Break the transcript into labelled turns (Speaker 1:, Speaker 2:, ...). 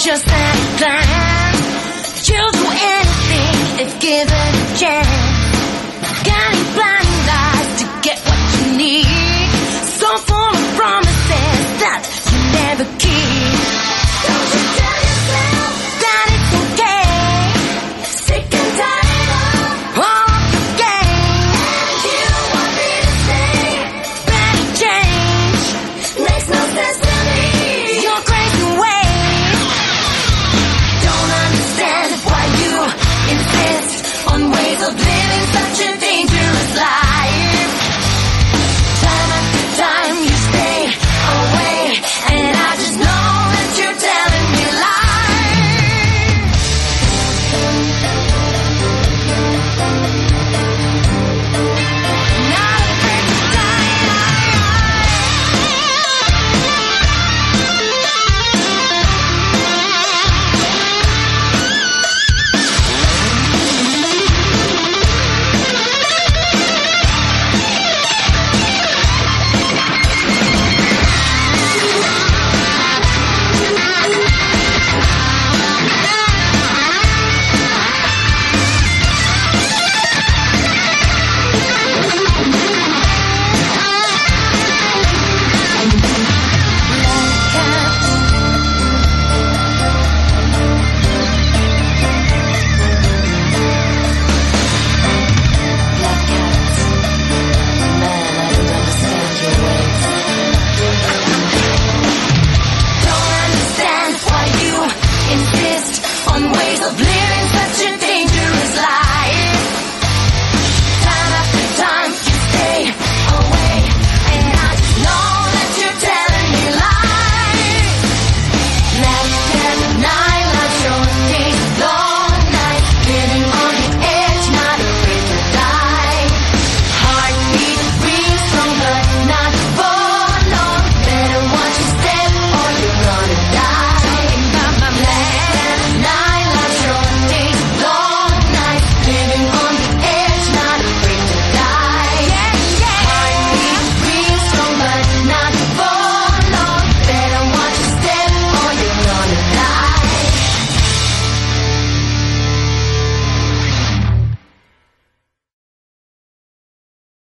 Speaker 1: just that plan. You'll do anything if given a chance. Guiding blind eyes to get what you need. So full of promises that you never keep. Don't you tell yourself that it's okay. Sick and tired of all the game. And you want me to stay. Better change. Makes no sense to me. Your crazy ways. Don't understand why you insist on ways of living such a dangerous life. Time after time you stay away, and I just know that you're telling me lies. Not afraid to Don't understand why you insist on ways of living